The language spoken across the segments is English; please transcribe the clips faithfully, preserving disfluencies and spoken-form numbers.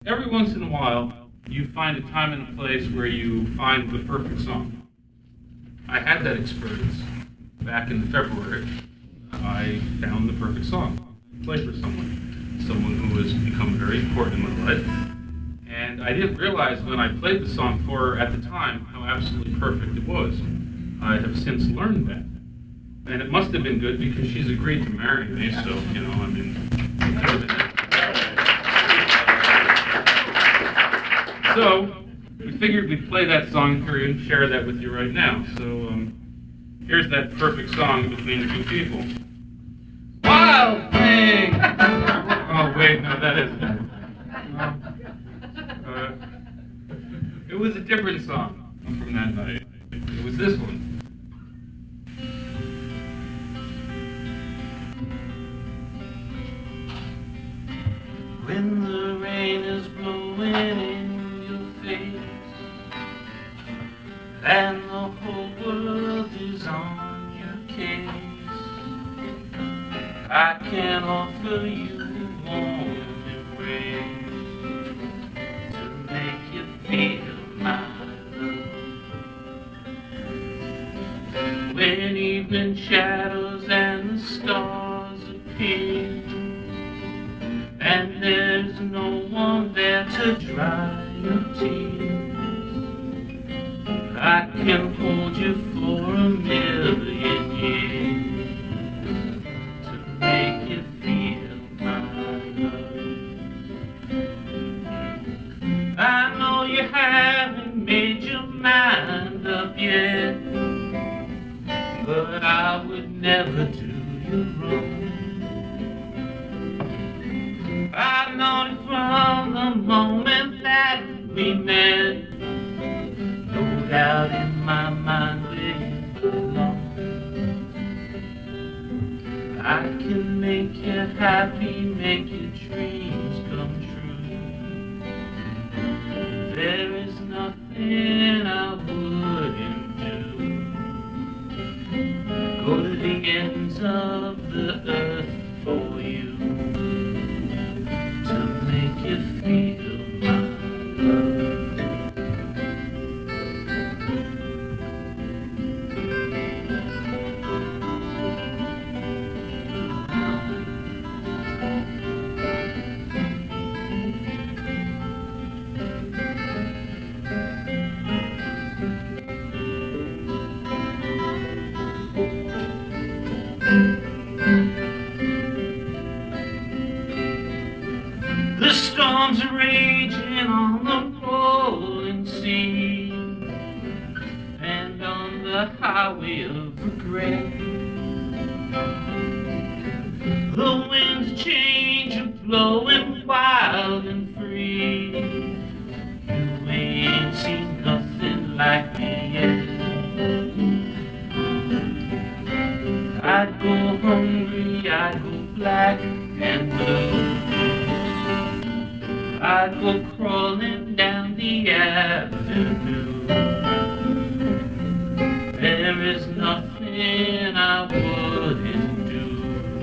Every once in a while, you find a time and a place where you find the perfect song. I had that experience back in February. I found the perfect song to play for someone, someone who has become very important in my life. And I didn't realize when I played the song for her at the time how absolutely perfect it was. I have since learned that. And it must have been good because she's agreed to marry me, so, you know, I mean, it could have been that. So, we figured we'd play that song for you and share that with you right now. So, um, here's that perfect song between two people. Wild thing! Oh, wait, no, that isn't it. No. Uh, it was a different song from that night. It was this one. When the rain is blowing in and the whole world is on your case, I can offer you a warm embrace to make you feel my love. When evening shadows and the stars appear, and there's no one there to dry your tears, I can hold you for a million years to make you feel my love. I know you haven't made your mind up yet, but I would never do you wrong. I've known it from the moment that we met. No doubt in my mind where you belong. I can make you happy, make your dreams come true. There is nothing I wouldn't do. Go to the ends of the earth for you to make you feel my love. The storms are raging on the rolling sea and on the highway of regret. The winds change and blowing wild and free. You ain't seen nothing like me yet. I'd go hungry, I'd go black and blue. I'd go crawling down the avenue. There is nothing I wouldn't do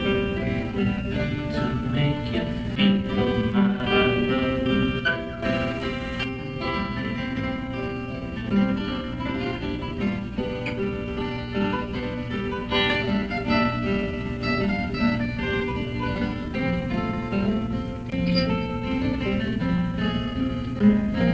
to make you feel my love. Mm-hmm.